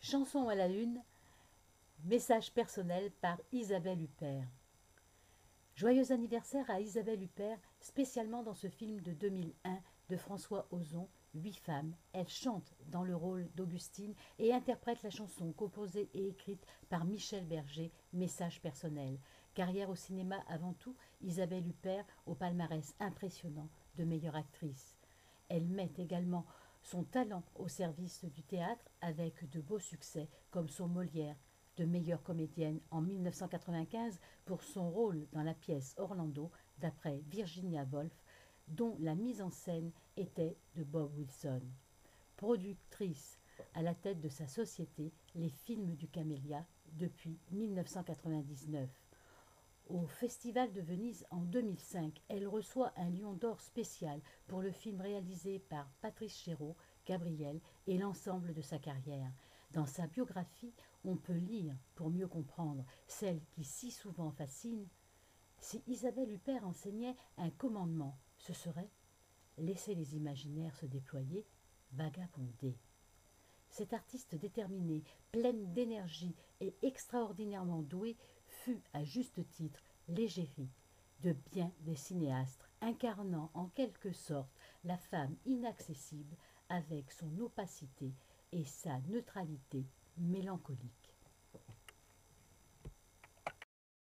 Chanson à la une, message personnel par Isabelle Huppert. Joyeux anniversaire à Isabelle Huppert, spécialement dans ce film de 2001 de François Ozon, 8 femmes. Elle chante dans le rôle d'Augustine et interprète la chanson composée et écrite par Michel Berger, message personnel. Carrière au cinéma avant tout, Isabelle Huppert au palmarès impressionnant de meilleure actrice. Elle met également son talent au service du théâtre avec de beaux succès comme son Molière de meilleure comédienne en 1995 pour son rôle dans la pièce Orlando d'après Virginia Woolf dont la mise en scène était de Bob Wilson. Productrice à la tête de sa société Les Films du Camélia depuis 1999. Au Festival de Venise en 2005, elle reçoit un Lion d'Or spécial pour le film réalisé par Patrice Chéreau, Gabriel et l'ensemble de sa carrière. Dans sa biographie, on peut lire, pour mieux comprendre, celle qui si souvent fascine. Si Isabelle Huppert enseignait un commandement, ce serait laisser les imaginaires se déployer, vagabonder. Cette artiste déterminée, pleine d'énergie et extraordinairement douée fut à juste titre l'égérie de bien des cinéastes, incarnant en quelque sorte la femme inaccessible avec son opacité et sa neutralité mélancolique.